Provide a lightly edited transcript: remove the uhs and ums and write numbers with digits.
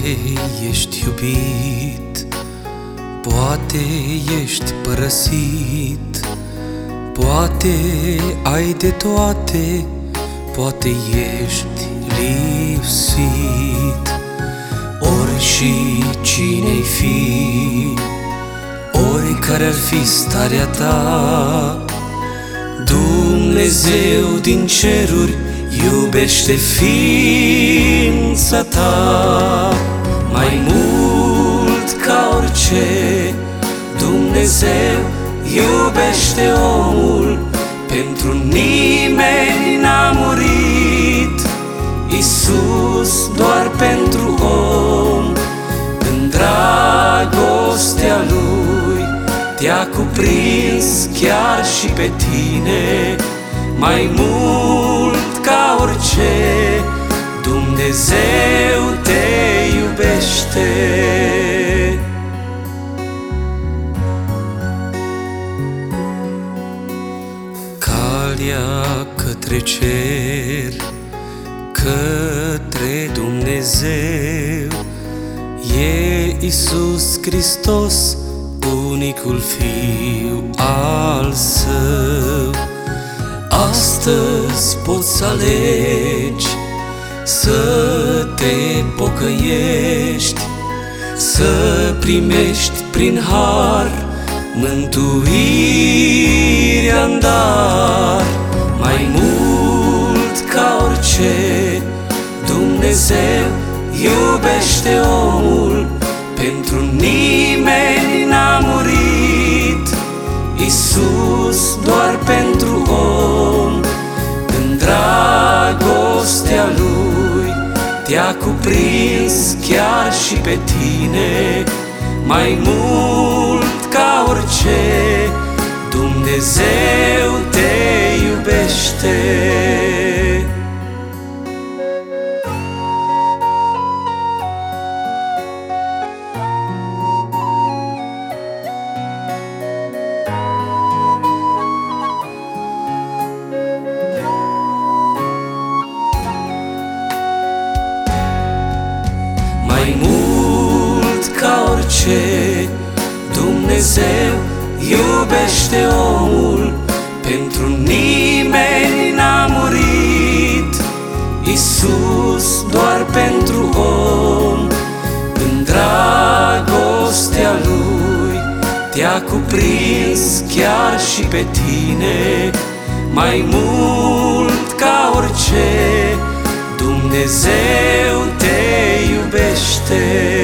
ești iubit, poate ești părăsit, poate ai de toate, poate ești lipsit. Ori și cine-ai fi, oricare ar fi starea ta, Dumnezeu din ceruri iubește ființa ta. Mai mult ca orice, Dumnezeu iubește omul, pentru nimeni n-a murit Iisus doar pentru om. În dragostea Lui te-a cuprins chiar și pe tine. Mai mult ca orice, Dumnezeu te iubește. Calea către cer, către Dumnezeu, e Iisus Hristos, unicul Fiu al Său. Astăzi poți alegi să te pocăiești, să primești prin har mântuirea-n dar. Mai mult ca orice, Dumnezeu iubește omul, pentru nimeni n-a murit Iisus doar pentru om. În dragostea Lui te-a cuprins chiar și pe tine. Mai mult ca orice, Dumnezeu te iubește. Mai mult ca orice, Dumnezeu iubește omul, pentru nimeni n-a murit Iisus doar pentru om. În dragostea Lui te-a cuprins chiar și pe tine. Mai mult ca orice, Dumnezeu te iubește.